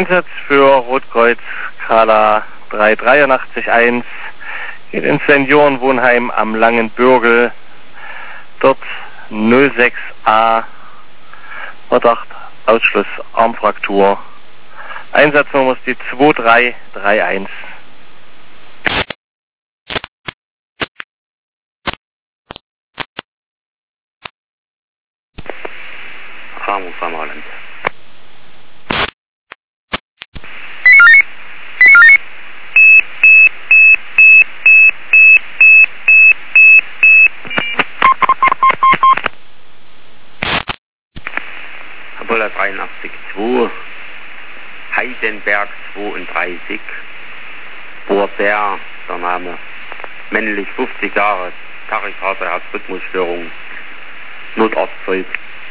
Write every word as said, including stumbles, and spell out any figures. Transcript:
Einsatz für Rotkreuz Kala drei drei acht eins geht ins Seniorenwohnheim am Langen Bürgel. Dort null sechs a Verdacht Ausschluss Armfraktur. Einsatznummer ist die zwei drei drei eins. Ramu Samaland. Apollo dreiundachtzig zwei, Heidenberg zweiunddreißig, Borbär, der Name, männlich fünfzig Jahre, Tachykardie, Herzrhythmusstörung, Notarztzeug.